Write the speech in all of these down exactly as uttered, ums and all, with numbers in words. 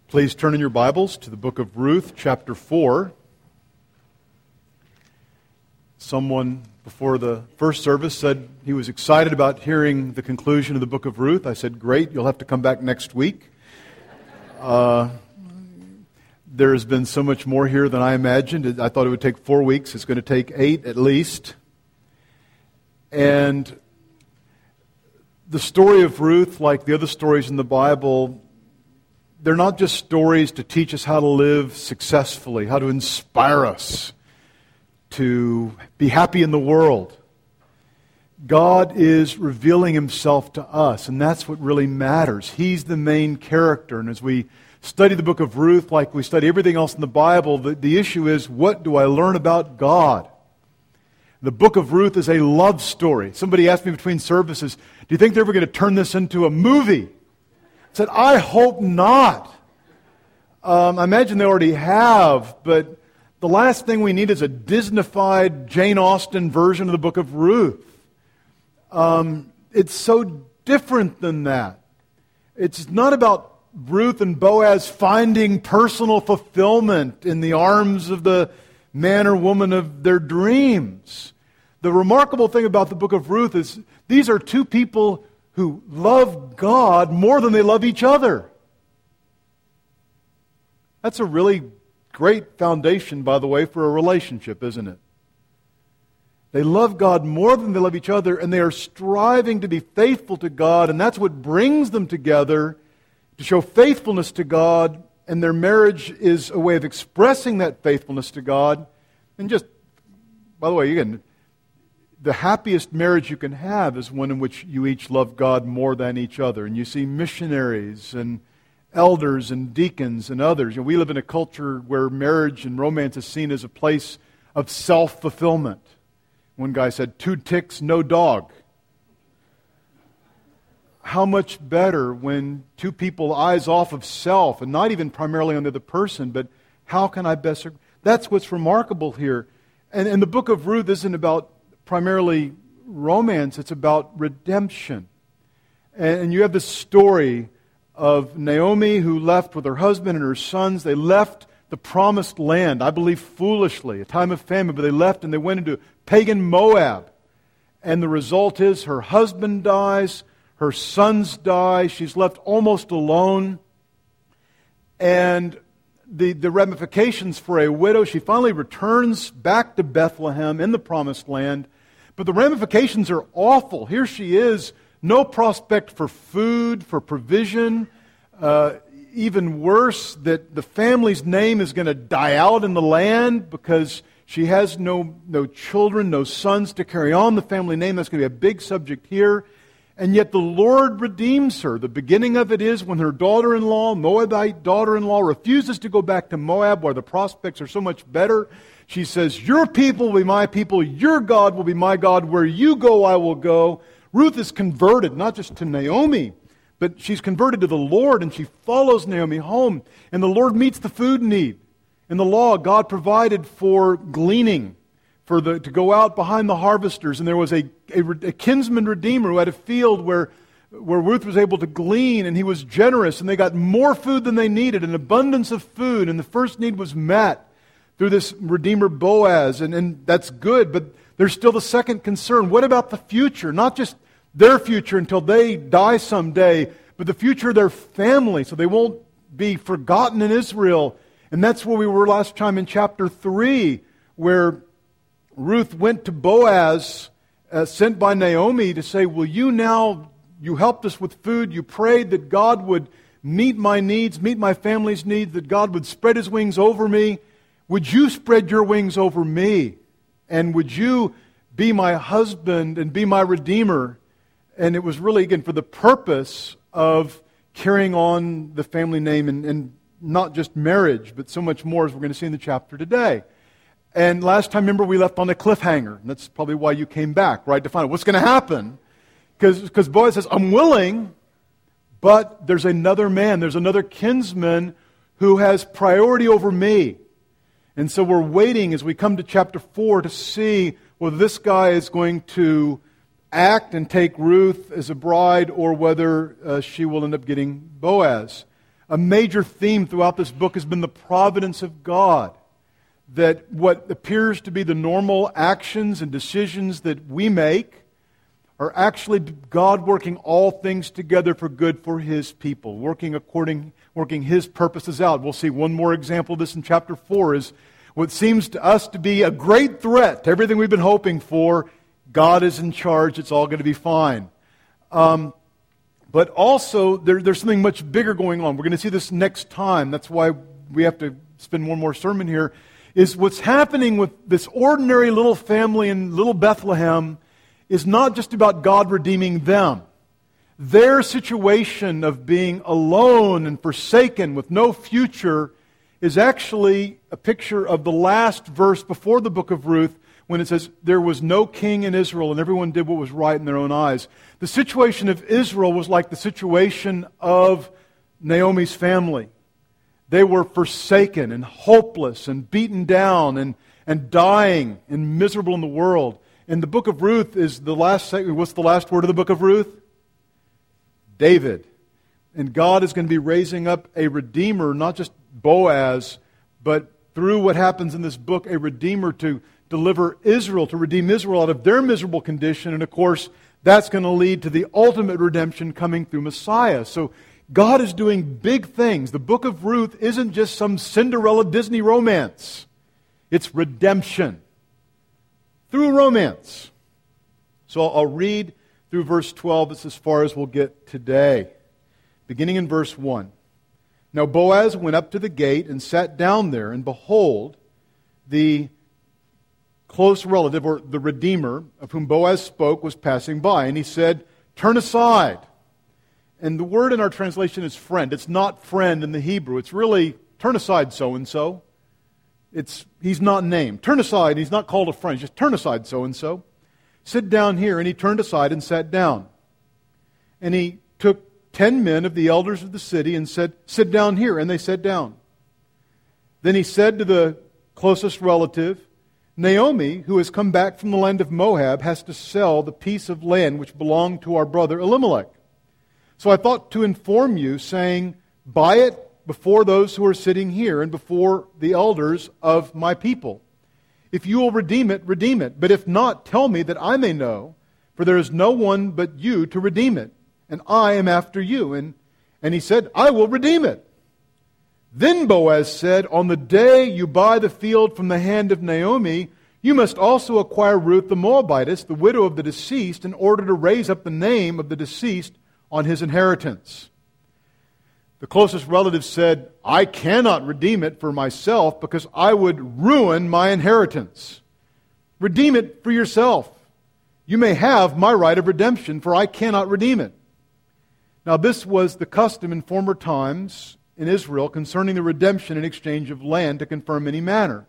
Please turn in your Bibles to the book of Ruth, chapter four. Someone before the first service said he was excited about hearing the conclusion of the book of Ruth. I said, great, you'll have to come back next week. Uh, there has been so much more here than I imagined. I thought it would take four weeks. It's going to take eight at least. And the story of Ruth, like the other stories in the Bible, they're not just stories to teach us how to live successfully, how to inspire us to be happy in the world. God is revealing Himself to us, and that's what really matters. He's the main character. And as we study the book of Ruth, like we study everything else in the Bible, the, the issue is, what do I learn about God? The book of Ruth is a love story. Somebody asked me between services, do you think they're ever going to turn this into a movie? I said, I hope not. Um, I imagine they already have, but the last thing we need is a Disney-fied Jane Austen version of the book of Ruth. Um, it's so different than that. It's not about Ruth and Boaz finding personal fulfillment in the arms of the man or woman of their dreams. The remarkable thing about the book of Ruth is these are two people who love God more than they love each other. That's a really great foundation, by the way, for a relationship, isn't it? They love God more than they love each other, and they are striving to be faithful to God, and that's what brings them together, to show faithfulness to God. And their marriage is a way of expressing that faithfulness to God. And just, by the way, again, the happiest marriage you can have is one in which you each love God more than each other. And you see missionaries and elders and deacons and others. You know, we live in a culture where marriage and romance is seen as a place of self-fulfillment. One guy said, two ticks, no dog. How much better when two people eyes off of self and not even primarily on the other person, but how can I best... That's what's remarkable here. And, and the book of Ruth isn't about primarily romance, it's about redemption. And, and you have this story of Naomi who left with her husband and her sons. They left the promised land, I believe foolishly, a time of famine, but they left and they went into pagan Moab. And the result is her husband dies, her sons die, she's left almost alone. And the, the ramifications for a widow, she finally returns back to Bethlehem in the promised land. But the ramifications are awful. Here she is, no prospect for food, for provision. Uh, even worse, that the family's name is going to die out in the land because she has no, no children, no sons to carry on the family name. That's going to be a big subject here. And yet the Lord redeems her. The beginning of it is when her daughter-in-law, Moabite daughter-in-law, refuses to go back to Moab where the prospects are so much better. She says, your people will be my people, your God will be my God, where you go I will go. Ruth is converted, not just to Naomi, but she's converted to the Lord, and she follows Naomi home. And the Lord meets the food need. In the law, God provided for gleaning, for the to go out behind the harvesters. And there was a, a, a kinsman redeemer who had a field where, where Ruth was able to glean, and he was generous, and they got more food than they needed, an abundance of food, and the first need was met through this redeemer Boaz. And, and that's good, but there's still the second concern. What about the future? Not just their future until they die someday, but the future of their family, so they won't be forgotten in Israel. And that's where we were last time in chapter three, where Ruth went to Boaz, uh, sent by Naomi, to say, will you now, you helped us with food, you prayed that God would meet my needs, meet my family's needs, that God would spread His wings over me. Would you spread your wings over me? And would you be my husband and be my redeemer? And it was really, again, for the purpose of carrying on the family name and, and not just marriage, but so much more, as we're going to see in the chapter today. And last time, remember, we left on a cliffhanger. And that's probably why you came back, right, to find out what's going to happen. Because Boaz says, I'm willing, but there's another man, there's another kinsman who has priority over me. And so we're waiting as we come to chapter four to see whether this guy is going to act and take Ruth as a bride or whether uh, she will end up getting Boaz. a major theme throughout this book has been the providence of God. That what appears to be the normal actions and decisions that we make are actually God working all things together for good for His people, working according, working His purposes out. We'll see one more example of this in chapter four is what seems to us to be a great threat to everything we've been hoping for. God is in charge. It's all going to be fine. Um, but also, there, there's something much bigger going on. We're going to see this next time. That's why we have to spend one more sermon here. Is what's happening with this ordinary little family in little Bethlehem is not just about God redeeming them. Their situation of being alone and forsaken with no future is actually a picture of the last verse before the book of Ruth when it says, there was no king in Israel and everyone did what was right in their own eyes. The situation of Israel was like the situation of Naomi's family. They were forsaken and hopeless and beaten down and, and dying and miserable in the world. And the book of Ruth is the last, what's the last word of the book of Ruth? David. And God is going to be raising up a redeemer, not just Boaz, but through what happens in this book, a redeemer to deliver Israel, to redeem Israel out of their miserable condition. And of course, that's going to lead to the ultimate redemption coming through Messiah. So God is doing big things. The book of Ruth isn't just some Cinderella Disney romance. It's redemption through romance. So I'll read through verse twelve. It's as far as we'll get today. Beginning in verse one. Now Boaz went up to the gate and sat down there, and behold, the close relative, or the Redeemer, of whom Boaz spoke, was passing by. And he said, "Turn aside." And the word in our translation is friend. It's not friend in the Hebrew. It's really, turn aside so-and-so. It's He's not named. Turn aside. He's not called a friend. Just turn aside so-and-so. Sit down here. And he turned aside and sat down. And he took ten men of the elders of the city and said, "Sit down here." And they sat down. Then he said to the closest relative, "Naomi, who has come back from the land of Moab, has to sell the piece of land which belonged to our brother Elimelech. So I thought to inform you, saying, buy it before those who are sitting here and before the elders of my people. If you will redeem it, redeem it. But if not, tell me that I may know, for there is no one but you to redeem it, and I am after you." And, and he said, "I will redeem it." Then Boaz said, "On the day you buy the field from the hand of Naomi, you must also acquire Ruth the Moabitess, the widow of the deceased, in order to raise up the name of the deceased on his inheritance." The closest relative said, "I cannot redeem it for myself because I would ruin my inheritance." "Redeem it for yourself. You may have my right of redemption, for I cannot redeem it." Now this was the custom in former times in Israel concerning the redemption in exchange of land to confirm any manner.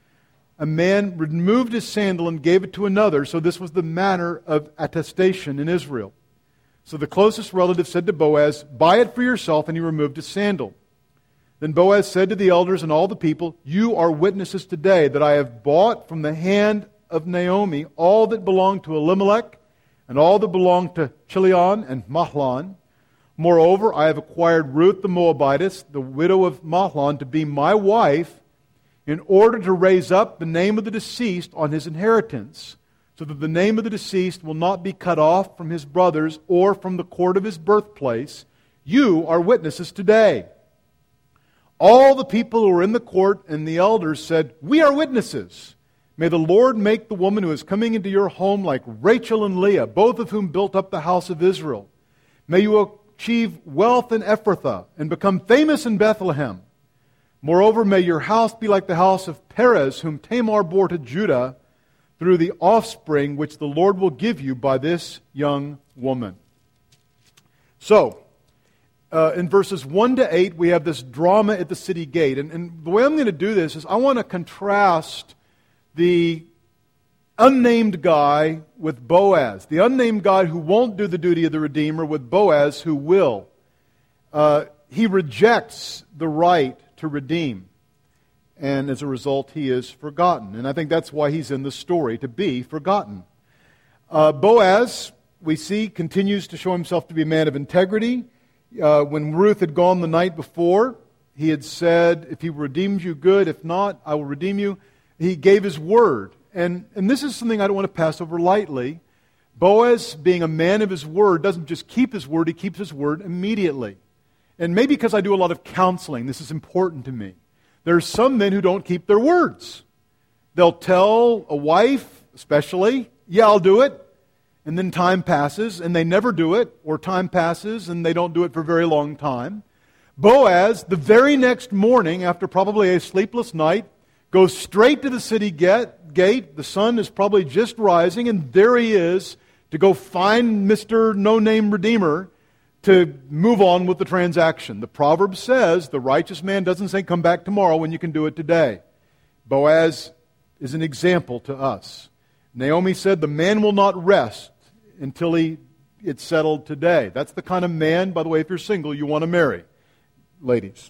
A man removed his sandal and gave it to another, so this was the manner of attestation in Israel. So the closest relative said to Boaz, "Buy it for yourself," and he removed his sandal. Then Boaz said to the elders and all the people, "You are witnesses today that I have bought from the hand of Naomi all that belonged to Elimelech and all that belonged to Chilion and Mahlon. Moreover, I have acquired Ruth the Moabitess, the widow of Mahlon, to be my wife in order to raise up the name of the deceased on his inheritance, so that the name of the deceased will not be cut off from his brothers or from the court of his birthplace. You are witnesses today." All the people who were in the court and the elders said, "We are witnesses. May the Lord make the woman who is coming into your home like Rachel and Leah, both of whom built up the house of Israel. May you achieve wealth in Ephrathah and become famous in Bethlehem. Moreover, may your house be like the house of Perez, whom Tamar bore to Judah, through the offspring which the Lord will give you by this young woman." So, uh, in verses one to eight, we have this drama at the city gate. And, and the way I'm going to do this is I want to contrast the unnamed guy with Boaz. The unnamed guy who won't do the duty of the Redeemer with Boaz who will. Uh, he rejects the right to redeem. And as a result, he is forgotten. And I think that's why he's in the story, to be forgotten. Uh, Boaz, we see, continues to show himself to be a man of integrity. Uh, when Ruth had gone the night before, he had said, if he redeems you, good. If not, I will redeem you. He gave his word. And, and this is something I don't want to pass over lightly. Boaz, being a man of his word, doesn't just keep his word, he keeps his word immediately. And maybe because I do a lot of counseling, this is important to me. There are some men who don't keep their words. They'll tell a wife, especially, yeah, I'll do it. And then time passes, and they never do it, or time passes, and they don't do it for a very long time. Boaz, the very next morning, after probably a sleepless night, goes straight to the city gate. The sun is probably just rising, and there he is to go find Mister No-Name Redeemer to move on with the transaction. The proverb says, the righteous man doesn't say, come back tomorrow when you can do it today. Boaz is an example to us. Naomi said, the man will not rest until he it's settled today. That's the kind of man, by the way, if you're single, you want to marry, ladies.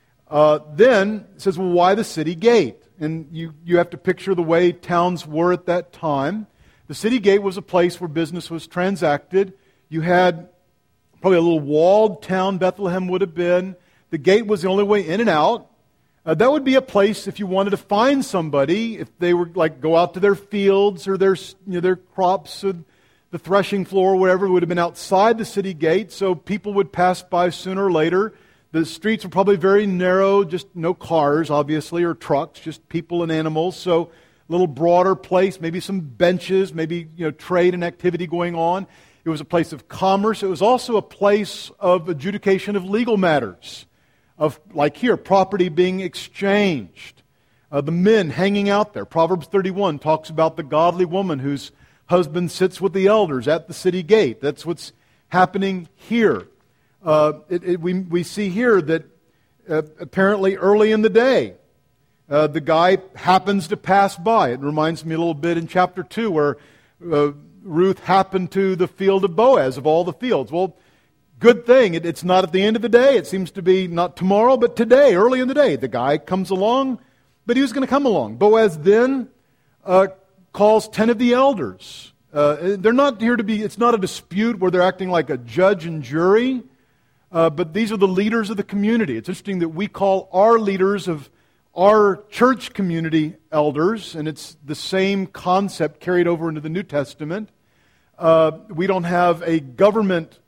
Uh, then it says, well, why the city gate? And you, you have to picture the way towns were at that time. The city gate was a place where business was transacted. You had probably a little walled town, Bethlehem would have been. The gate was the only way in and out. Uh, that would be a place if you wanted to find somebody, if they were like go out to their fields or their, you know, their crops or the threshing floor or whatever, it would have been outside the city gate, so people would pass by sooner or later. The streets were probably very narrow, just no cars, obviously, or trucks, just people and animals. So a little broader place, maybe some benches, maybe you know trade and activity going on. It was a place of commerce. It was also a place of adjudication of legal matters, of like here, property being exchanged. Uh, the men hanging out there. Proverbs thirty-one talks about the godly woman whose husband sits with the elders at the city gate. That's what's happening here. Uh, it, it, we, we see here that uh, apparently early in the day, uh, the guy happens to pass by. It reminds me a little bit in chapter two where uh, Ruth happened to the field of Boaz, of all the fields. Well, good thing. It, it's not at the end of the day. It seems to be not tomorrow, but today, early in the day. The guy comes along, but he was going to come along. Boaz then uh, calls ten of the elders. Uh, they're not here to be, it's not a dispute where they're acting like a judge and jury. Uh, but these are the leaders of the community. It's interesting that we call our leaders of our church community elders, and it's the same concept carried over into the New Testament. Uh, we don't have a government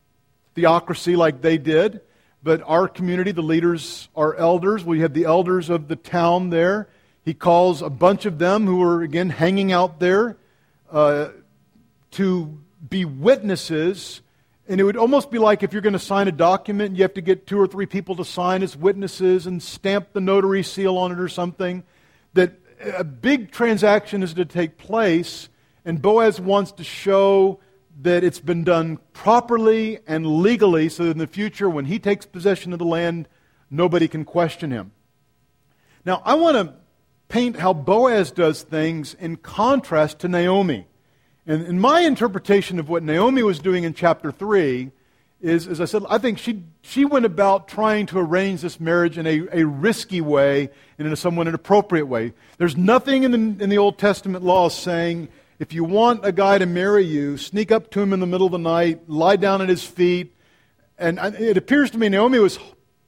theocracy like they did, but our community, the leaders are elders. We have the elders of the town there. He calls a bunch of them who are, again, hanging out there uh, to be witnesses. And it would almost be like if you're going to sign a document, you have to get two or three people to sign as witnesses and stamp the notary seal on it or something. That a big transaction is to take place, and Boaz wants to show that it's been done properly and legally so that in the future, when he takes possession of the land, nobody can question him. Now, I want to paint how Boaz does things in contrast to Naomi. And in my interpretation of what Naomi was doing in chapter three is, as I said, I think she she went about trying to arrange this marriage in a, a risky way and in a somewhat inappropriate way. There's nothing in the, in the Old Testament law saying, if you want a guy to marry you, sneak up to him in the middle of the night, lie down at his feet. And it appears to me Naomi was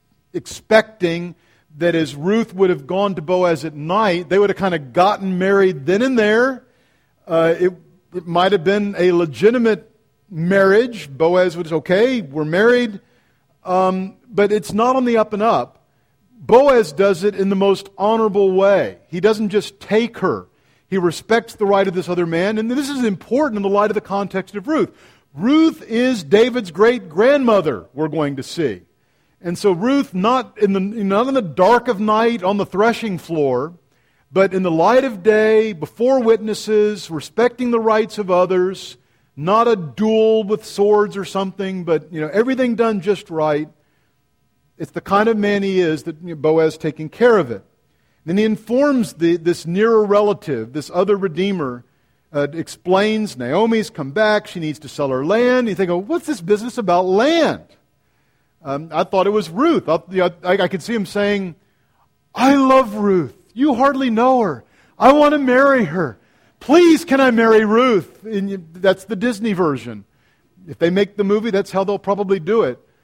expecting that as Ruth would have gone to Boaz at night, they would have kind of gotten married then and there. Uh, it It might have been a legitimate marriage. Boaz was, okay, we're married. Um, but it's not on the up and up. Boaz does it in the most honorable way. He doesn't just take her. He respects the right of this other man. And this is important in the light of the context of Ruth. Ruth is David's great-grandmother, we're going to see. And so Ruth, not in the, not in the dark of night on the threshing floor, but in the light of day, before witnesses, respecting the rights of others, not a duel with swords or something, but you know everything done just right. It's the kind of man he is that you know, Boaz is taking care of it. Then he informs the, this nearer relative, this other redeemer, uh, explains Naomi's come back, she needs to sell her land. You think, oh, what's this business about land? Um, I thought it was Ruth. I, you know, I, I could see him saying, I love Ruth. You hardly know her. I want to marry her. Please, can I marry Ruth? And you, that's the Disney version. If they make the movie, that's how they'll probably do it.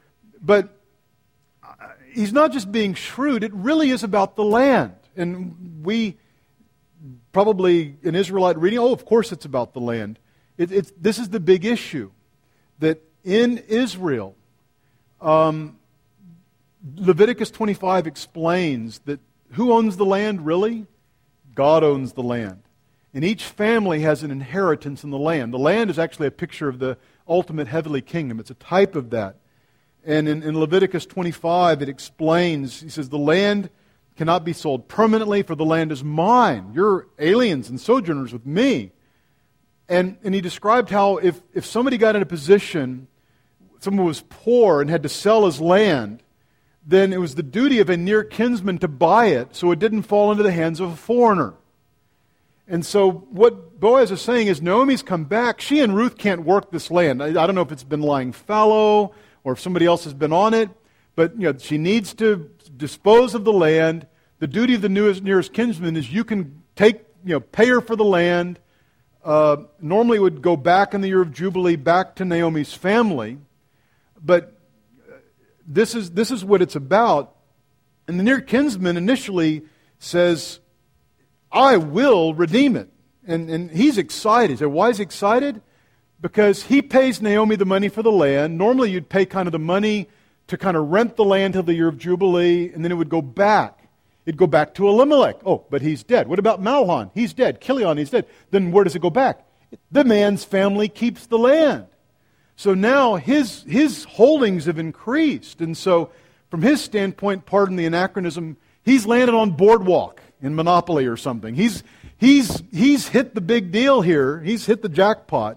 But he's not just being shrewd, it really is about the land. And we probably, an Israelite reading, oh, of course it's about the land. It, it's, this is the big issue, that in Israel, um, Leviticus twenty-five explains that who owns the land really? God owns the land. And each family has an inheritance in the land. The land is actually a picture of the ultimate heavenly kingdom. It's a type of that. And in, in Leviticus twenty-five, it explains, he says, the land cannot be sold permanently, for the land is mine. You're aliens and sojourners with me. And, and he described how if, if somebody got in a position, someone was poor and had to sell his land, then it was the duty of a near kinsman to buy it so it didn't fall into the hands of a foreigner. And so what Boaz is saying is Naomi's come back. She and Ruth can't work this land. I, I don't know if it's been lying fallow or if somebody else has been on it, but you know, she needs to dispose of the land. The duty of the newest, nearest kinsman is you can take, you know, pay her for the land. Uh, normally it would go back in the year of Jubilee back to Naomi's family, but this is this is what it's about. And the near kinsman initially says, I will redeem it. And, and he's excited. So why is he excited? Because he pays Naomi the money for the land. Normally you'd pay kind of the money to kind of rent the land till the year of Jubilee, and then it would go back. It'd go back to Elimelech. Oh, but he's dead. What about Mahlon? He's dead. Chilion, he's dead. Then where does it go back? The man's family keeps the land. So now his, his holdings have increased. And so from his standpoint, pardon the anachronism, he's landed on Boardwalk in Monopoly or something. He's, he's, he's hit the big deal here. He's hit the jackpot.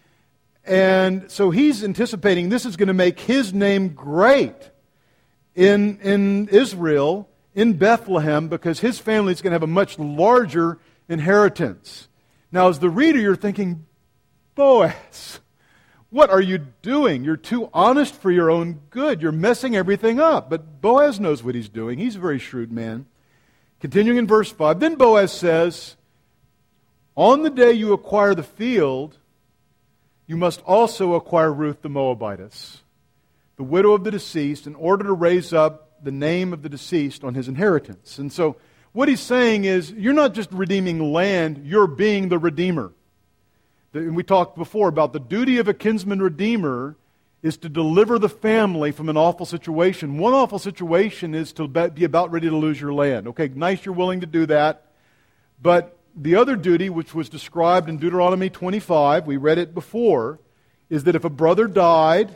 And so he's anticipating this is going to make his name great in, in Israel, in Bethlehem, because his family is going to have a much larger inheritance. Now, as the reader, you're thinking, Boaz, what are you doing? You're too honest for your own good. You're messing everything up. But Boaz knows what he's doing. He's a very shrewd man. Continuing in verse five, then Boaz says, on the day you acquire the field, you must also acquire Ruth the Moabitess, the widow of the deceased, in order to raise up the name of the deceased on his inheritance. And so what he's saying is, you're not just redeeming land, you're being the redeemer. And we talked before about the duty of a kinsman redeemer is to deliver the family from an awful situation. One awful situation is to be about ready to lose your land. Okay, nice you're willing to do that. But the other duty, which was described in Deuteronomy twenty-five, we read it before, is that if a brother died,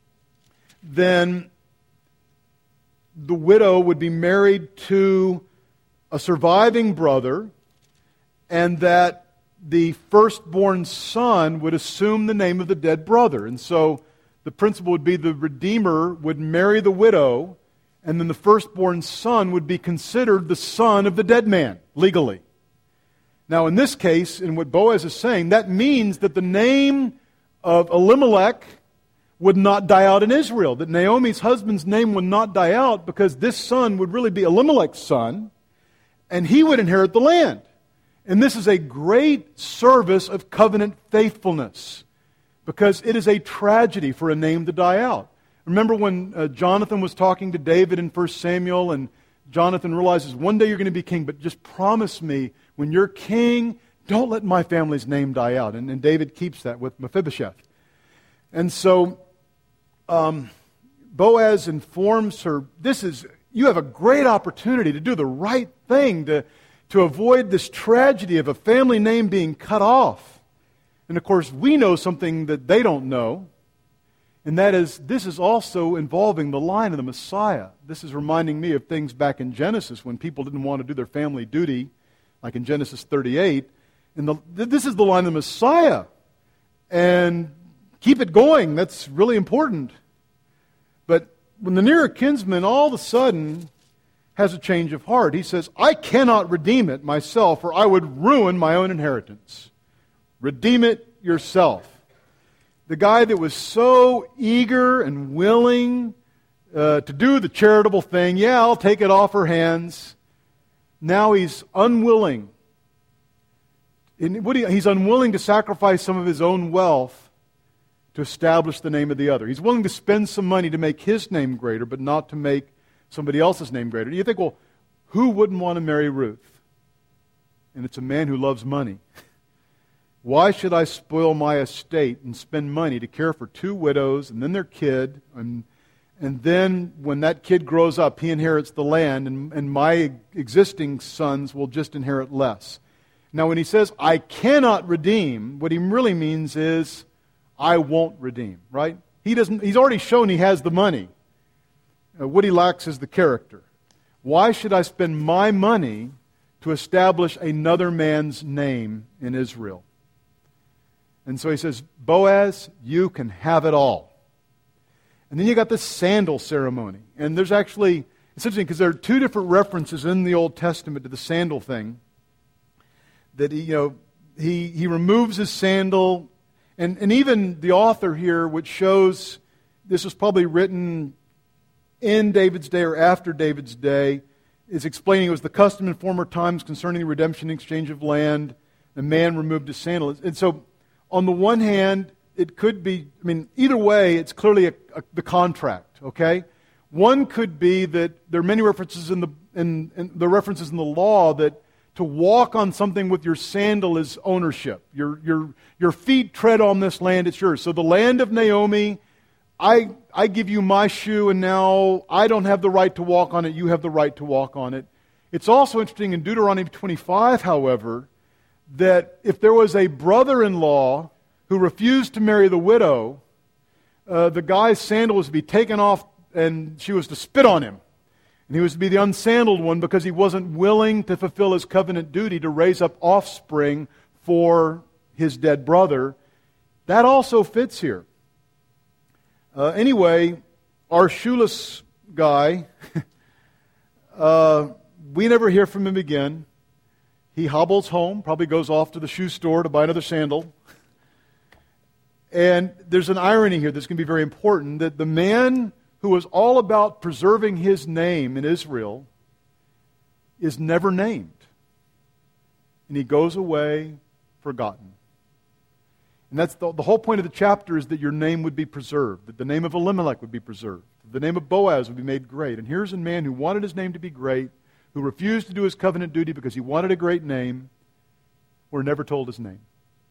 then the widow would be married to a surviving brother, and that the firstborn son would assume the name of the dead brother. And so the principle would be the redeemer would marry the widow, and then the firstborn son would be considered the son of the dead man, legally. Now in this case, in what Boaz is saying, that means that the name of Elimelech would not die out in Israel, that Naomi's husband's name would not die out, because this son would really be Elimelech's son, and he would inherit the land. And this is a great service of covenant faithfulness, because it is a tragedy for a name to die out. Remember when uh, Jonathan was talking to David in First Samuel, and Jonathan realizes, one day you're going to be king, but just promise me, when you're king, don't let my family's name die out. And, and David keeps that with Mephibosheth. And so um, Boaz informs her, this is, you have a great opportunity to do the right thing, to, to avoid this tragedy of a family name being cut off. And of course, we know something that they don't know, and that is, this is also involving the line of the Messiah. This is reminding me of things back in Genesis when people didn't want to do their family duty, like in Genesis thirty-eight. And the, this is the line of the Messiah. And keep it going. That's really important. But when the nearer kinsman all of a sudden has a change of heart, he says, I cannot redeem it myself, or I would ruin my own inheritance. Redeem it yourself. The guy that was so eager and willing uh, to do the charitable thing, yeah, I'll take it off her hands. Now he's unwilling. In, what he, he's unwilling to sacrifice some of his own wealth to establish the name of the other. He's willing to spend some money to make his name greater, but not to make somebody else's name greater. You think, well, who wouldn't want to marry Ruth? And it's a man who loves money. Why should I spoil my estate and spend money to care for two widows and then their kid? And, and then when that kid grows up, he inherits the land, and, and my existing sons will just inherit less. Now, when he says, I cannot redeem, what he really means is, I won't redeem, right? He doesn't. He's already shown he has the money. Uh, what he lacks is the character. Why should I spend my money to establish another man's name in Israel? And so he says, Boaz, you can have it all. And then you got the sandal ceremony. And there's actually, it's interesting because there are two different references in the Old Testament to the sandal thing. That he, you know, he, he removes his sandal. And, and even the author here, which shows this was probably written in David's day or after David's day, is explaining it was the custom in former times concerning the redemption and exchange of land. The man removed his sandal. And so, on the one hand, it could be, I mean, either way, it's clearly a, a, the contract, okay? One could be that there are many references in the, in, in the references in the law that to walk on something with your sandal is ownership. Your, your, your feet tread on this land, it's yours. So the land of Naomi, I, I give you my shoe, and now I don't have the right to walk on it, you have the right to walk on it. It's also interesting in Deuteronomy twenty-five, however, that if there was a brother-in-law who refused to marry the widow, uh, the guy's sandal was to be taken off and she was to spit on him. And he was to be the unsandaled one because he wasn't willing to fulfill his covenant duty to raise up offspring for his dead brother. That also fits here. Uh, anyway, our shoeless guy, uh, we never hear from him again. He hobbles home, probably goes off to the shoe store to buy another sandal. And there's an irony here that's going to be very important, that the man who was all about preserving his name in Israel is never named. And he goes away forgotten. And that's the, the whole point of the chapter is that your name would be preserved, that the name of Elimelech would be preserved, the name of Boaz would be made great. And here's a man who wanted his name to be great, who refused to do his covenant duty because he wanted a great name. We're never told his name.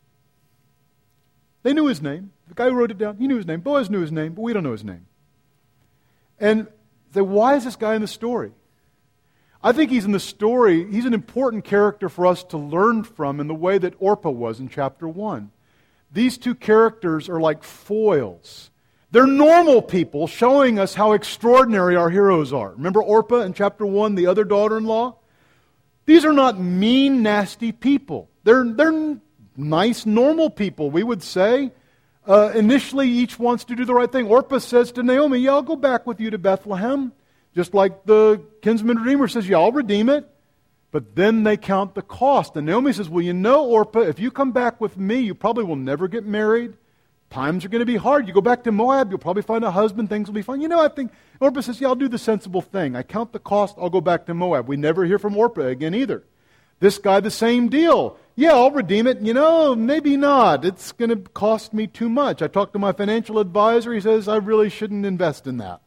They knew his name. The guy who wrote it down, he knew his name. Boaz knew his name, but we don't know his name. And so why is this guy in the story? I think he's in the story, he's an important character for us to learn from in the way that Orpah was in chapter one. These two characters are like foils. They're normal people showing us how extraordinary our heroes are. Remember Orpah in chapter one, the other daughter-in-law? These are not mean, nasty people. They're, they're nice, normal people, we would say. Uh, initially, each wants to do the right thing. Orpah says to Naomi, yeah, I'll go back with you to Bethlehem. Just like the kinsman redeemer says, yeah, I'll redeem it. But then they count the cost. And Naomi says, well, you know, Orpah, if you come back with me, you probably will never get married. Times are going to be hard. You go back to Moab, you'll probably find a husband, things will be fine. You know, I think, Orpah says, yeah, I'll do the sensible thing. I count the cost, I'll go back to Moab. We never hear from Orpah again either. This guy, the same deal. Yeah, I'll redeem it. You know, maybe not. It's going to cost me too much. I talked to my financial advisor. He says, I really shouldn't invest in that.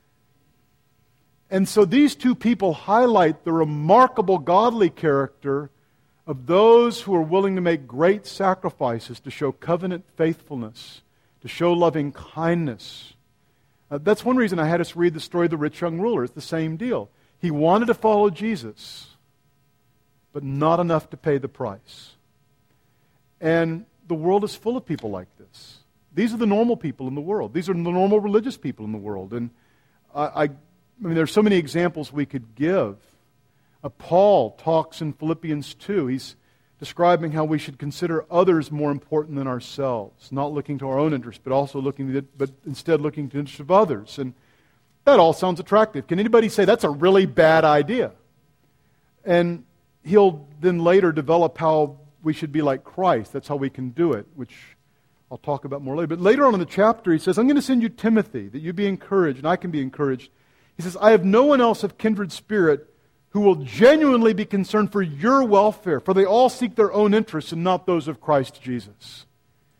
And so these two people highlight the remarkable godly character of those who are willing to make great sacrifices to show covenant faithfulness, to show loving kindness. Uh, that's one reason I had us read the story of the rich young ruler. It's the same deal. He wanted to follow Jesus, but not enough to pay the price. And the world is full of people like this. These are the normal people in the world. These are the normal religious people in the world. And I, I, I mean, there's so many examples we could give. Uh, Paul talks in Philippians two. He's describing how we should consider others more important than ourselves, not looking to our own interest, but also looking to, but instead looking to the interest of others. And that all sounds attractive. Can anybody say that's a really bad idea? And he'll then later develop how we should be like Christ. That's how we can do it, which I'll talk about more later. But later on in the chapter, he says, I'm going to send you Timothy, that you be encouraged, and I can be encouraged. He says, I have no one else of kindred spirit who will genuinely be concerned for your welfare, for they all seek their own interests and not those of Christ Jesus.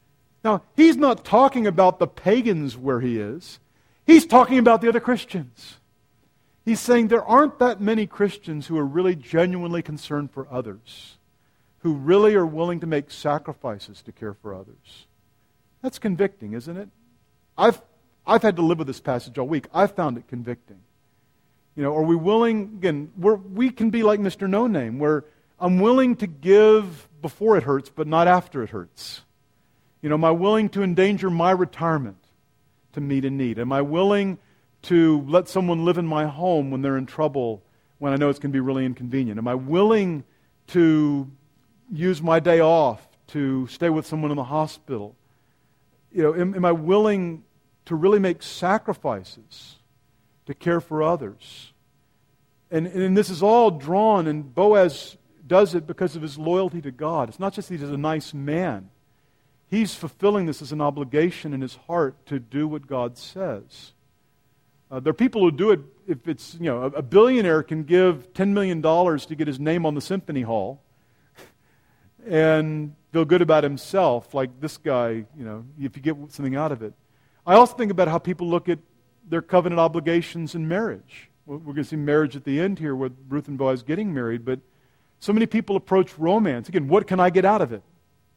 Now, he's not talking about the pagans where he is. He's talking about the other Christians. He's saying there aren't that many Christians who are really genuinely concerned for others, who really are willing to make sacrifices to care for others. That's convicting, isn't it? I've, I've had to live with this passage all week. I've found it convicting. You know, are we willing, again, we're, we can be like Mister No Name, where I'm willing to give before it hurts, but not after it hurts. You know, am I willing to endanger my retirement to meet a need? Am I willing to let someone live in my home when they're in trouble, when I know it's going to be really inconvenient? Am I willing to use my day off to stay with someone in the hospital? You know, am, am I willing to really make sacrifices to care for others? And, and this is all drawn, and Boaz does it because of his loyalty to God. It's not just that he's a nice man. He's fulfilling this as an obligation in his heart to do what God says. Uh, there are people who do it if it's, you know, a, a billionaire can give ten million dollars to get his name on the symphony hall and feel good about himself, like this guy, you know, if you get something out of it. I also think about how people look at their covenant obligations in marriage. We're going to see marriage at the end here with Ruth and Boaz getting married, but so many people approach romance. Again, what can I get out of it?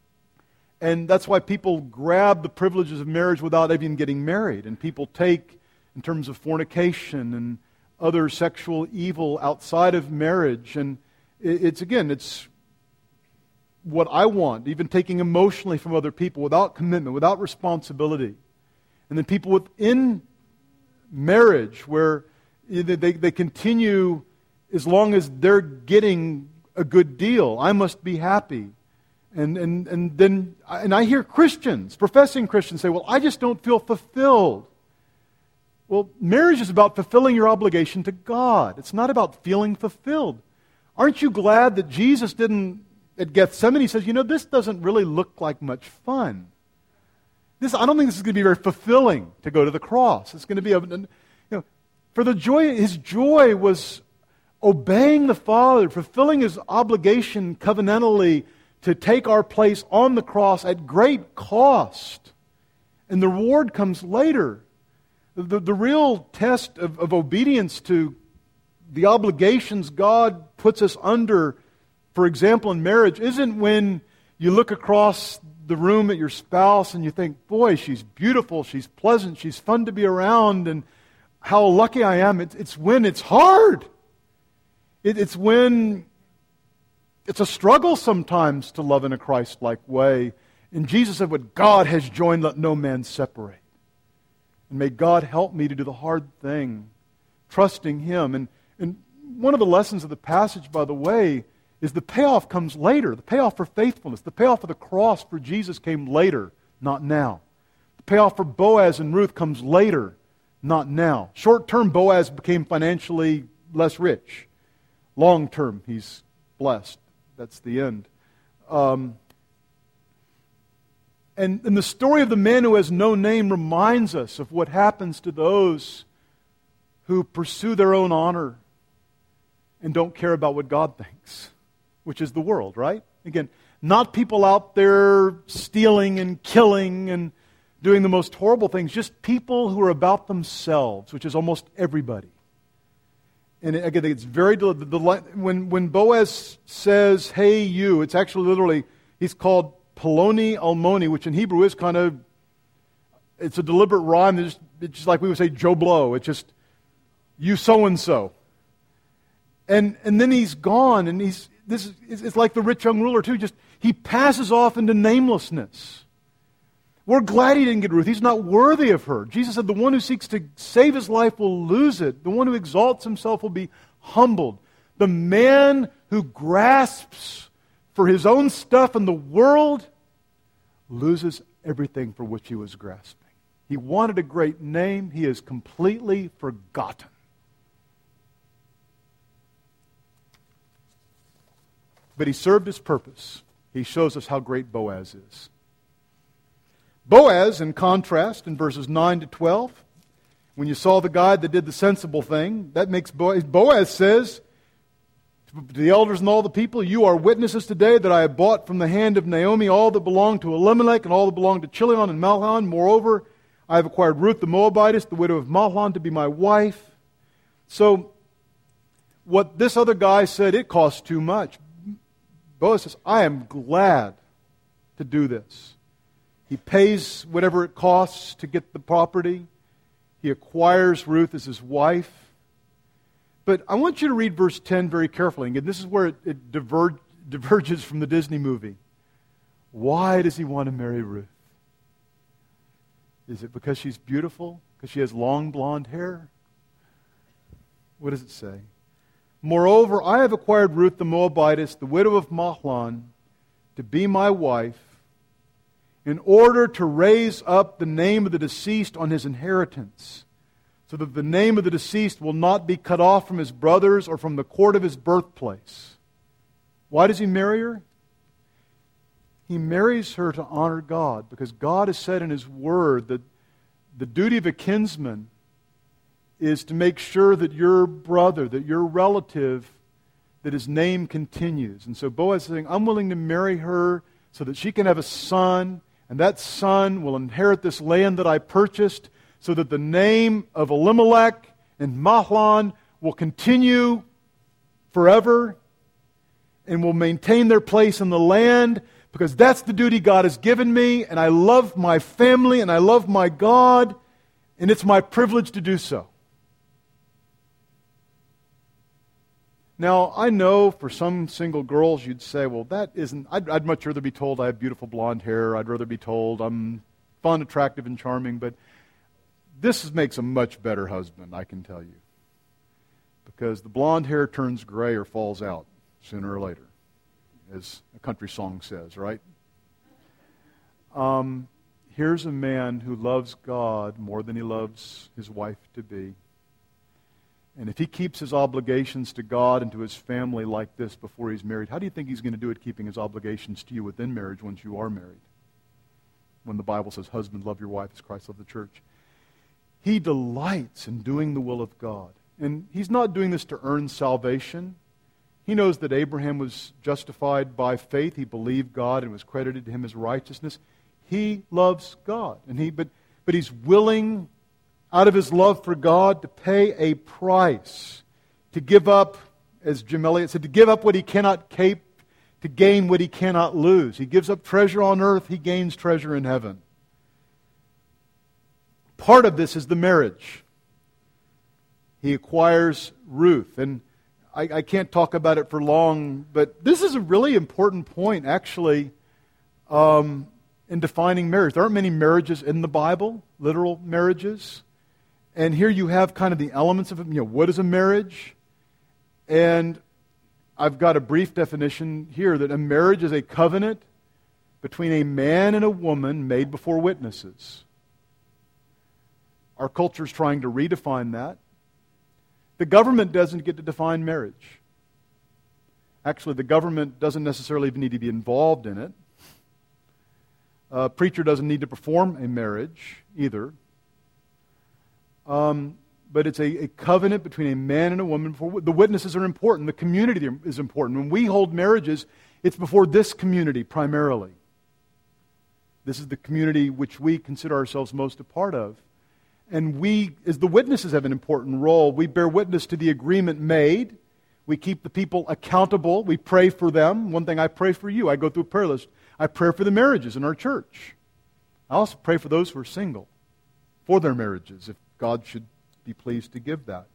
And that's why people grab the privileges of marriage without even getting married. And people take, in terms of fornication and other sexual evil outside of marriage. And it's, again, it's what I want, even taking emotionally from other people without commitment, without responsibility. And then people within marriage where they, they continue as long as they're getting a good deal. I must be happy. And, and, and then and I hear Christians, professing Christians, say, well, I just don't feel fulfilled. Well, marriage is about fulfilling your obligation to God. It's not about feeling fulfilled. Aren't you glad that Jesus didn't, at Gethsemane, he says, you know, this doesn't really look like much fun. This, I don't think this is going to be very fulfilling to go to the cross. It's going to be, a, you know, for the joy, his joy was obeying the Father, fulfilling his obligation covenantally to take our place on the cross at great cost. And the reward comes later. The, the real test of, of obedience to the obligations God puts us under, for example, in marriage, isn't when you look across the room at your spouse and you think, boy, she's beautiful, she's pleasant, she's fun to be around, and how lucky I am. It's, it's when it's hard. It, it's when it's a struggle sometimes to love in a Christ-like way. And Jesus said, what God has joined, let no man separate. And may God help me to do the hard thing, trusting Him. And, and one of the lessons of the passage, by the way, is the payoff comes later. The payoff for faithfulness, the payoff for the cross for Jesus came later, not now. The payoff for Boaz and Ruth comes later, not now. Short-term, Boaz became financially less rich. Long-term, he's blessed. That's the end. Um, and, and the story of the man who has no name reminds us of what happens to those who pursue their own honor and don't care about what God thinks, which is the world, right? Again, not people out there stealing and killing and doing the most horrible things, just people who are about themselves, which is almost everybody. And again, it's very, the, the, when, when Boaz says, hey, you, it's actually literally, he's called Poloni Almoni, which in Hebrew is kind of, it's a deliberate rhyme. It's just, it's just like we would say Joe Blow. It's just, you so-and-so. And and then he's gone, and he's, this is, it's like the rich young ruler too, just, he passes off into namelessness. We're glad he didn't get Ruth. He's not worthy of her. Jesus said, the one who seeks to save his life will lose it. The one who exalts himself will be humbled. The man who grasps for his own stuff in the world loses everything for which he was grasping. He wanted a great name. He is completely forgotten. But he served his purpose. He shows us how great Boaz is. Boaz, in contrast, in verses nine to twelve, when you saw the guy that did the sensible thing, that makes Boaz, Boaz says, To the elders and all the people, you are witnesses today that I have bought from the hand of Naomi all that belonged to Elimelech and all that belonged to Chilion and Mahlon. Moreover, I have acquired Ruth the Moabitess, the widow of Mahlon, to be my wife. So, what this other guy said, it costs too much. Boaz says, I am glad to do this. He pays whatever it costs to get the property. He acquires Ruth as his wife. But I want you to read verse ten very carefully. Again, this is where it, it diverge, diverges from the Disney movie. Why does he want to marry Ruth? Is it because she's beautiful? Because she has long blonde hair? What does it say? Moreover, I have acquired Ruth the Moabitess, the widow of Mahlon, to be my wife, in order to raise up the name of the deceased on his inheritance, so that the name of the deceased will not be cut off from his brothers or from the court of his birthplace. Why does he marry her? He marries her to honor God, because God has said in His Word that the duty of a kinsman is to make sure that your brother, that your relative, that his name continues. And so Boaz is saying, I'm willing to marry her so that she can have a son, and that son will inherit this land that I purchased, so that the name of Elimelech and Mahlon will continue forever and will maintain their place in the land, because that's the duty God has given me, and I love my family and I love my God, and it's my privilege to do so. Now, I know for some single girls you'd say, well, that isn't, I'd, I'd much rather be told I have beautiful blonde hair, I'd rather be told I'm fun, attractive, and charming, but this makes a much better husband, I can tell you. Because the blonde hair turns gray or falls out sooner or later, as a country song says, right? Um, here's a man who loves God more than he loves his wife to be. And if he keeps his obligations to God and to his family like this before he's married, how do you think he's going to do it keeping his obligations to you within marriage once you are married? When the Bible says, husband, love your wife as Christ loved the church. He delights in doing the will of God. And he's not doing this to earn salvation. He knows that Abraham was justified by faith. He believed God and was credited to him as righteousness. He loves God. And he, but, but he's willing, out of his love for God, to pay a price, to give up, as Jim Elliot said, to give up what he cannot keep, to gain what he cannot lose. He gives up treasure on earth, he gains treasure in heaven. Part of this is the marriage. He acquires Ruth. And I, I can't talk about it for long, but this is a really important point, actually, um, in defining marriage. There aren't many marriages in the Bible, literal marriages. And here you have kind of the elements of it. You know, what is a marriage? And I've got a brief definition here, that a marriage is a covenant between a man and a woman made before witnesses. Our culture is trying to redefine that. The government doesn't get to define marriage. Actually, the government doesn't necessarily even need to be involved in it. A preacher doesn't need to perform a marriage either. Um, but it's a, a covenant between a man and a woman. Before, the witnesses are important. The community is important. When we hold marriages, it's before this community primarily. This is the community which we consider ourselves most a part of. And we, as the witnesses, have an important role. We bear witness to the agreement made. We keep the people accountable. We pray for them. One thing, I pray for you. I go through a prayer list. I pray for the marriages in our church. I also pray for those who are single, for their marriages, if God should be pleased to give that.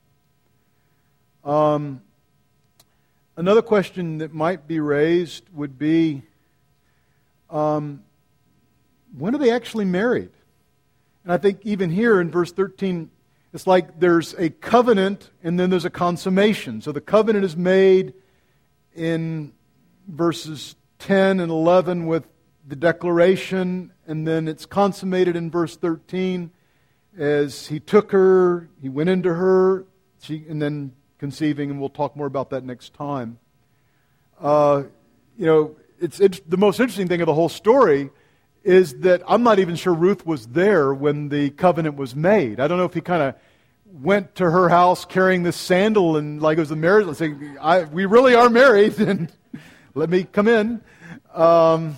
Um, another question that might be raised would be, um, when are they actually married? And I think even here in verse thirteen, it's like there's a covenant and then there's a consummation. So the covenant is made in verses ten and eleven with the declaration, and then it's consummated in verse thirteen as he took her, he went into her, she, and then conceiving, and we'll talk more about that next time. Uh, you know, it's, it's the most interesting thing of the whole story is that I'm not even sure Ruth was there when the covenant was made. I don't know if he kind of went to her house carrying this sandal and like it was a marriage, let's say, I, we really are married, and let me come in. Um,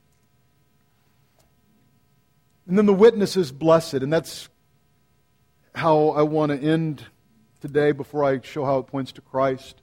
and then the witness is blessed, and that's how I want to end today before I show how it points to Christ.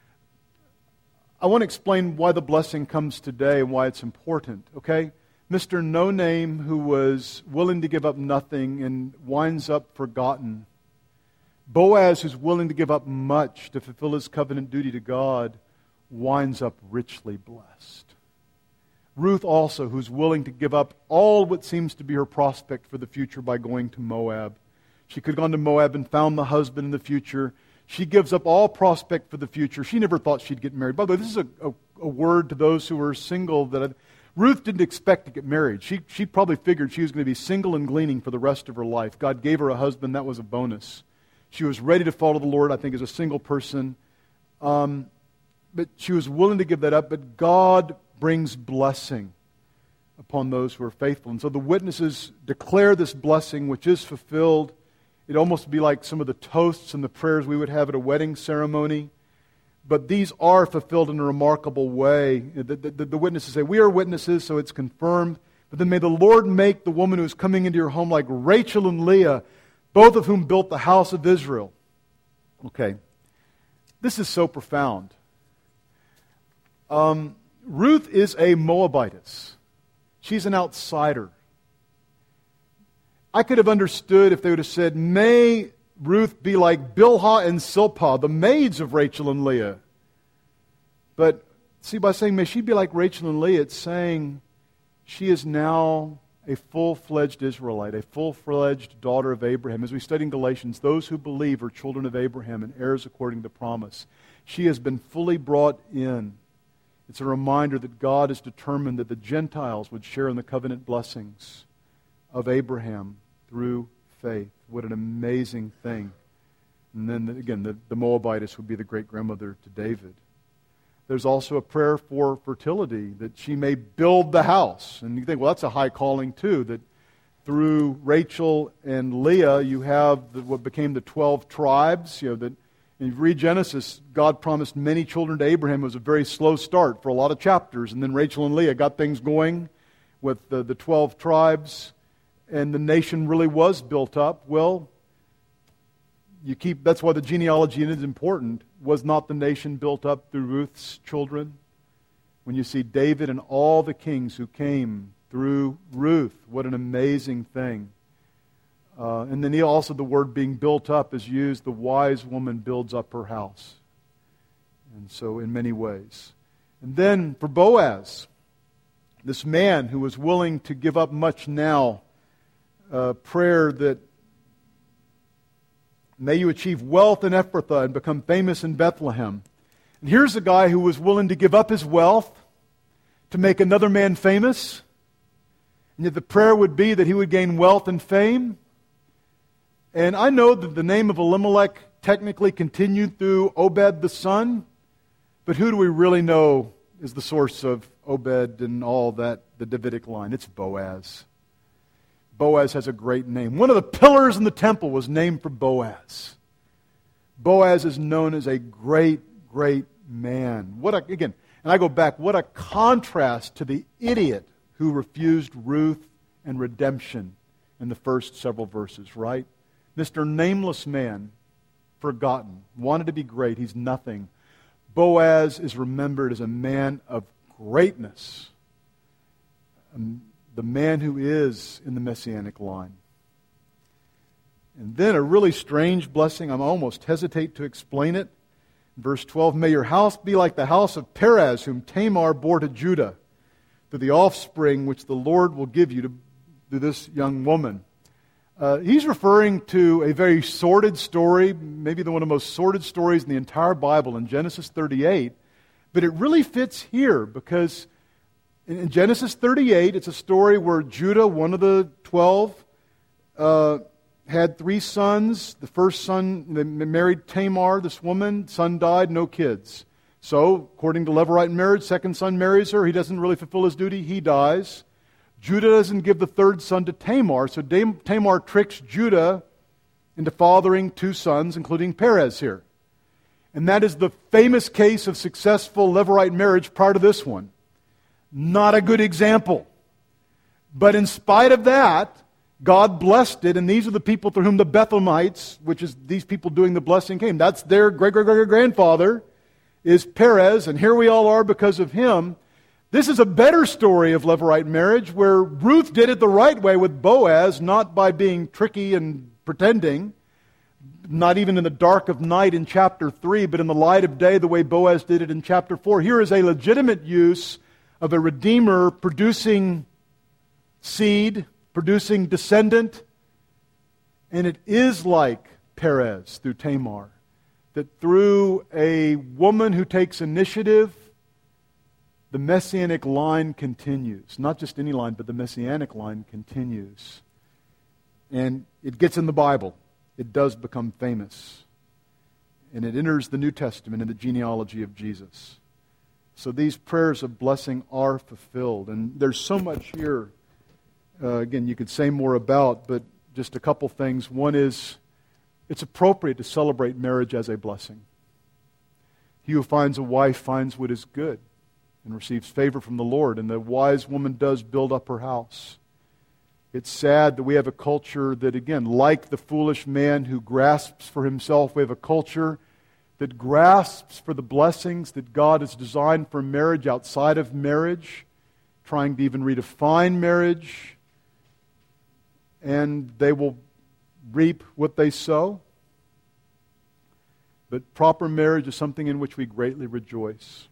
I want to explain why the blessing comes today and why it's important, okay? Mister No Name, who was willing to give up nothing and winds up forgotten. Boaz, who's willing to give up much to fulfill his covenant duty to God, winds up richly blessed. Ruth also, who's willing to give up all what seems to be her prospect for the future by going to Moab. She could have gone to Moab and found the husband in the future. She gives up all prospect for the future. She never thought she'd get married. By the way, this is a, a, a word to those who are single that I've, Ruth didn't expect to get married. She, she probably figured she was going to be single and gleaning for the rest of her life. God gave her a husband. That was a bonus. She was ready to follow the Lord, I think, as a single person. Um, but she was willing to give that up. But God brings blessing upon those who are faithful. And so the witnesses declare this blessing, which is fulfilled. It'd almost be like some of the toasts and the prayers we would have at a wedding ceremony. But these are fulfilled in a remarkable way. The, the, the witnesses say, we are witnesses, so it's confirmed. But then may the Lord make the woman who is coming into your home like Rachel and Leah, both of whom built the house of Israel. Okay. This is so profound. Um, Ruth is a Moabitess. She's an outsider. I could have understood if they would have said, may Ruth be like Bilhah and Zilpah, the maids of Rachel and Leah. But see, by saying, may she be like Rachel and Leah, it's saying she is now a full-fledged Israelite, a full-fledged daughter of Abraham. As we study in Galatians, those who believe are children of Abraham and heirs according to promise. She has been fully brought in. It's a reminder that God has determined that the Gentiles would share in the covenant blessings of Abraham through faith. What an amazing thing. And then, again, the, the Moabitess would be the great-grandmother to David. There's also a prayer for fertility, that she may build the house. And you think, well, that's a high calling too, that through Rachel and Leah, you have the, what became the twelve tribes. You know, that if you read Genesis, God promised many children to Abraham. It was a very slow start for a lot of chapters. And then Rachel and Leah got things going with the, the twelve tribes. And the nation really was built up. Well, you keep. That's why the genealogy is important. Was not the nation built up through Ruth's children? When you see David and all the kings who came through Ruth, what an amazing thing. Uh, and then also the word being built up is used. The wise woman builds up her house. And so in many ways. And then for Boaz, this man who was willing to give up much now, Uh, prayer that may you achieve wealth in Ephrathah and become famous in Bethlehem. And here's a guy who was willing to give up his wealth to make another man famous. And yet the prayer would be that he would gain wealth and fame. And I know that the name of Elimelech technically continued through Obed the son. But who do we really know is the source of Obed and all that, the Davidic line? It's Boaz. Boaz has a great name. One of the pillars in the temple was named for Boaz. Boaz is known as a great, great man. What a, again, and I go back, what a contrast to the idiot who refused Ruth and redemption in the first several verses, right? Mister Nameless man, forgotten, wanted to be great, he's nothing. Boaz is remembered as a man of greatness. Um, the man who is in the Messianic line. And then a really strange blessing, I almost hesitate to explain it. Verse twelve, may your house be like the house of Perez, whom Tamar bore to Judah, through the offspring which the Lord will give you to, to this young woman. Uh, he's referring to a very sordid story, maybe the one of the most sordid stories in the entire Bible in Genesis thirty-eight, but it really fits here because in Genesis thirty-eight, it's a story where Judah, one of the twelve, uh, had three sons. The first son, they married Tamar, this woman. Son died, no kids. So, according to Levirate marriage, second son marries her. He doesn't really fulfill his duty. He dies. Judah doesn't give the third son to Tamar. So Tamar tricks Judah into fathering two sons, including Perez here. And that is the famous case of successful Levirate marriage prior to this one. Not a good example. But in spite of that, God blessed it, and these are the people through whom the Bethlehemites, which is these people doing the blessing, came. That's their great-great-great-grandfather, is Perez, and here we all are because of him. This is a better story of Levirate marriage, where Ruth did it the right way with Boaz, not by being tricky and pretending, not even in the dark of night in chapter three, but in the light of day, the way Boaz did it in chapter four. Here is a legitimate use of a redeemer producing seed, producing descendant, and it is like Perez through Tamar, that through a woman who takes initiative, the messianic line continues. Not just any line, but the messianic line continues. And it gets in the Bible. It does become famous. And it enters the New Testament in the genealogy of Jesus. So these prayers of blessing are fulfilled. And there's so much here, uh, again, you could say more about, but just a couple things. One is, it's appropriate to celebrate marriage as a blessing. He who finds a wife finds what is good and receives favor from the Lord. And the wise woman does build up her house. It's sad that we have a culture that, again, like the foolish man who grasps for himself, we have a culture that grasps for the blessings that God has designed for marriage outside of marriage, trying to even redefine marriage, and they will reap what they sow. But proper marriage is something in which we greatly rejoice.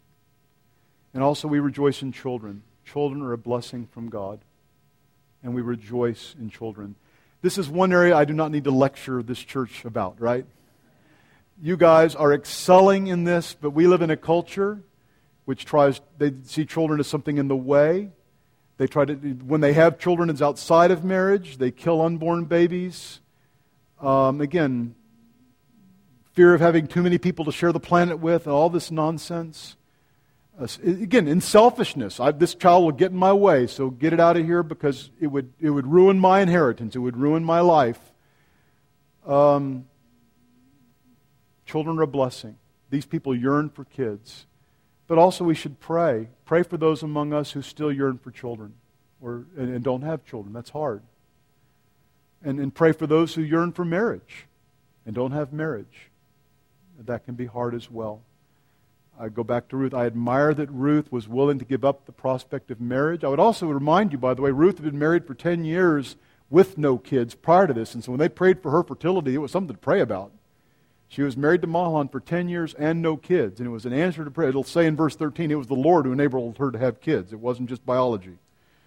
And also we rejoice in children. Children are a blessing from God. And we rejoice in children. This is one area I do not need to lecture this church about, right? You guys are excelling in this, but we live in a culture which tries, they see children as something in the way. They try to, when they have children, it's outside of marriage. They kill unborn babies. Um, again, fear of having too many people to share the planet with, and all this nonsense. Uh, again, in selfishness, I, this child will get in my way, so get it out of here because it would it would ruin my inheritance. It would ruin my life. Um, children are a blessing. These people yearn for kids. But also we should pray. Pray for those among us who still yearn for children or and, and don't have children. That's hard. And, and pray for those who yearn for marriage and don't have marriage. That can be hard as well. I go back to Ruth. I admire that Ruth was willing to give up the prospect of marriage. I would also remind you, by the way, Ruth had been married for ten years with no kids prior to this. And so when they prayed for her fertility, it was something to pray about. She was married to Mahlon for ten years and no kids. And it was an answer to prayer. It'll say in verse thirteen, it was the Lord who enabled her to have kids. It wasn't just biology.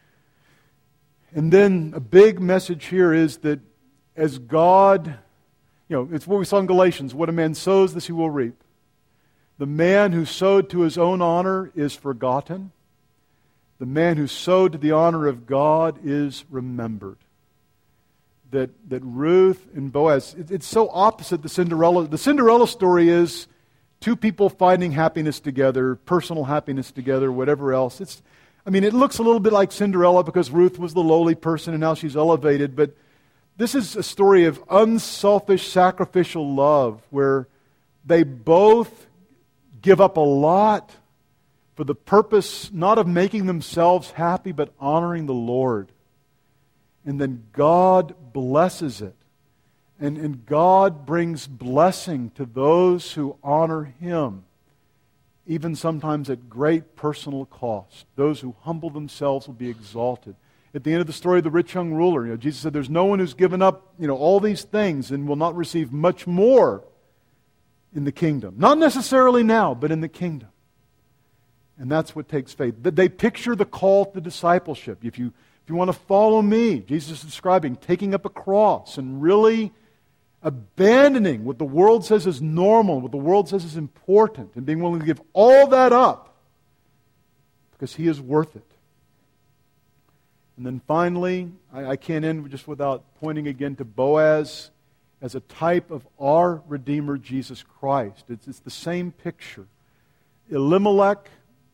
And then a big message here is that as God, you know, it's what we saw in Galatians, what a man sows, this he will reap. The man who sowed to his own honor is forgotten. The man who sowed to the honor of God is remembered. That that Ruth and Boaz, it, it's so opposite the Cinderella. The Cinderella story is two people finding happiness together, personal happiness together, whatever else. It's, I mean, it looks a little bit like Cinderella because Ruth was the lowly person and now she's elevated. But this is a story of unselfish, sacrificial love where they both give up a lot for the purpose not of making themselves happy, but honoring the Lord. And then God blesses it. And, and God brings blessing to those who honor Him, even sometimes at great personal cost. Those who humble themselves will be exalted. At the end of the story of the rich young ruler, you know, Jesus said, there's no one who's given up, you know, all these things and will not receive much more in the kingdom. Not necessarily now, but in the kingdom. And that's what takes faith. They picture the call to discipleship. If you, if you want to follow me, Jesus is describing taking up a cross and really abandoning what the world says is normal, what the world says is important, and being willing to give all that up because He is worth it. And then finally, I, I can't end just without pointing again to Boaz as a type of our Redeemer, Jesus Christ. It's, it's the same picture. Elimelech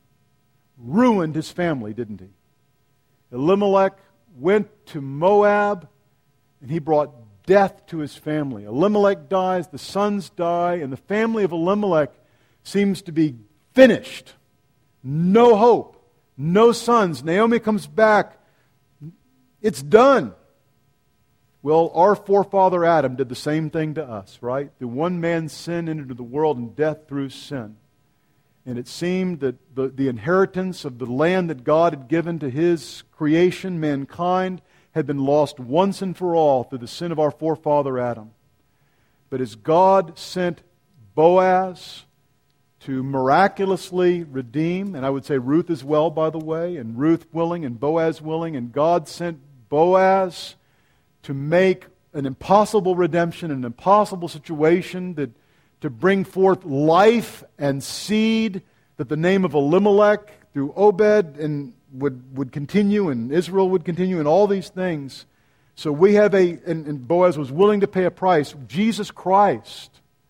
ruined his family, didn't he? Elimelech went to Moab, and he brought death to his family. Elimelech dies, the sons die, and the family of Elimelech seems to be finished. No hope, no sons. Naomi comes back. It's done. Well, our forefather Adam did the same thing to us, right? The one man's sin entered into the world, and death through sin. And it seemed that the, the inheritance of the land that God had given to His creation, mankind, had been lost once and for all through the sin of our forefather Adam. But as God sent Boaz to miraculously redeem, and I would say Ruth as well, by the way, and Ruth willing and Boaz willing, and God sent Boaz to make an impossible redemption, an impossible situation, that to bring forth life and seed, that the name of Elimelech through Obed and would, would continue, and Israel would continue, and all these things. So we have a, and, and Boaz was willing to pay a price. Jesus Christ,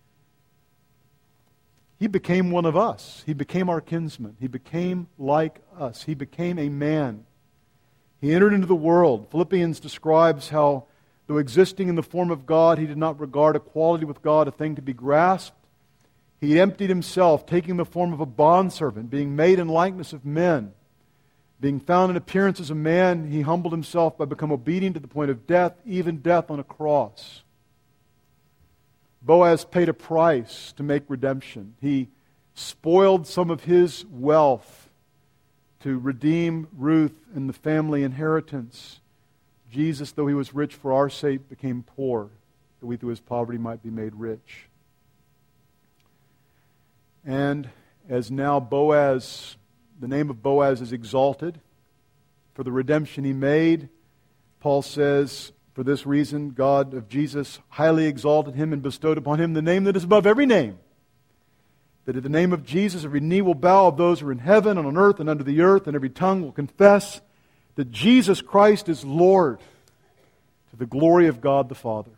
He became one of us. He became our kinsman. He became like us. He became a man. He entered into the world. Philippians describes how, though existing in the form of God, He did not regard equality with God a thing to be grasped. He emptied Himself, taking the form of a bondservant, being made in likeness of men. Being found in appearance as a man, He humbled Himself by becoming obedient to the point of death, even death on a cross. Boaz paid a price to make redemption. He spoiled some of his wealth to redeem Ruth and the family inheritance. Jesus, though He was rich for our sake, became poor, that we through His poverty might be made rich. And as now Boaz, the name of Boaz is exalted for the redemption he made, Paul says, for this reason, God of Jesus highly exalted Him and bestowed upon Him the name that is above every name, that at the name of Jesus every knee will bow of those who are in heaven and on earth and under the earth, and every tongue will confess that Jesus Christ is Lord, to the glory of God the Father.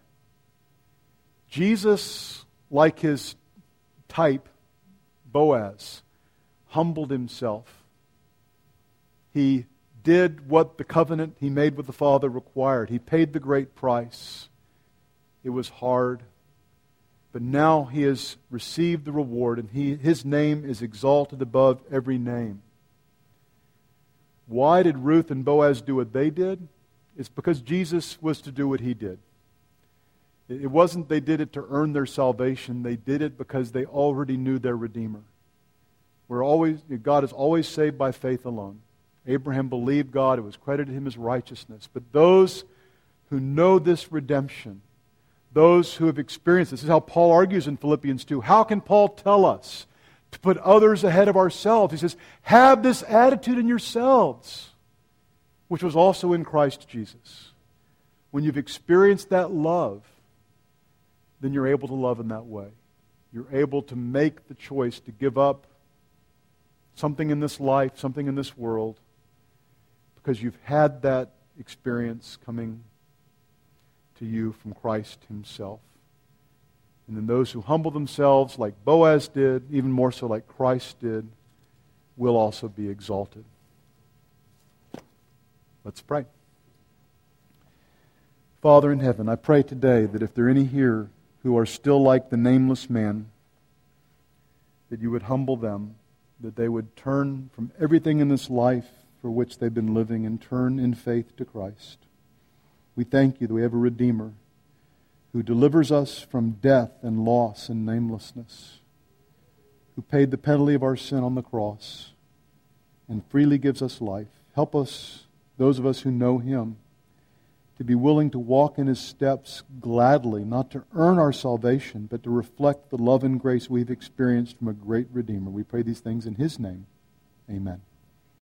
Jesus, like His type, Boaz, humbled Himself. He did what the covenant He made with the Father required. He paid the great price. It was hard. But now He has received the reward, and he, His name is exalted above every name. Why did Ruth and Boaz do what they did? It's because Jesus was to do what He did. It wasn't they did it to earn their salvation. They did it because they already knew their Redeemer. We're always, God is always saved by faith alone. Abraham believed God. It was credited Him as righteousness. But those who know this redemption, those who have experienced this, this is how Paul argues in Philippians two. How can Paul tell us to put others ahead of ourselves? He says, have this attitude in yourselves, which was also in Christ Jesus. When you've experienced that love, then you're able to love in that way. You're able to make the choice to give up something in this life, something in this world, because you've had that experience coming to you from Christ Himself. And then those who humble themselves like Boaz did, even more so like Christ did, will also be exalted. Let's pray. Father in heaven, I pray today that if there are any here who are still like the nameless man, that You would humble them, that they would turn from everything in this life for which they've been living and turn in faith to Christ. We thank You that we have a Redeemer who delivers us from death and loss and namelessness, who paid the penalty of our sin on the cross and freely gives us life. Help us, those of us who know Him, to be willing to walk in His steps gladly, not to earn our salvation, but to reflect the love and grace we've experienced from a great Redeemer. We pray these things in His name. Amen.